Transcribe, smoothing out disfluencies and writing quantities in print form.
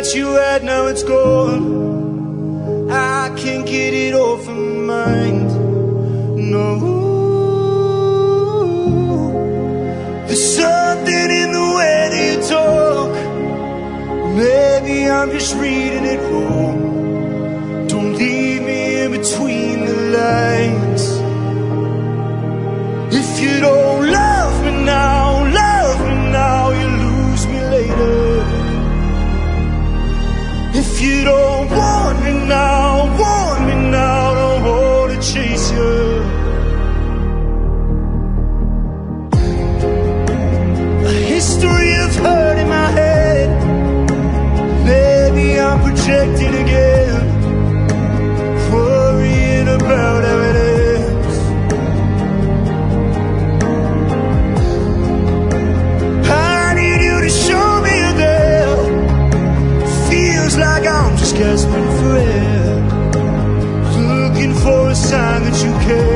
that you had, now it's gone. I can't get it off of my mind. No, there's something in the way that you talk. Maybe I'm just reading it wrong. Don't leave me in between the lines. If you don't love me now, you lose me later. If you don't want me now, don't wanna chase you. A history of hurt in my head. Maybe I'm projecting again, worrying about how it ends. I need you to show me you're there. Feels like I'm just gasping for air, looking for a sign that you care.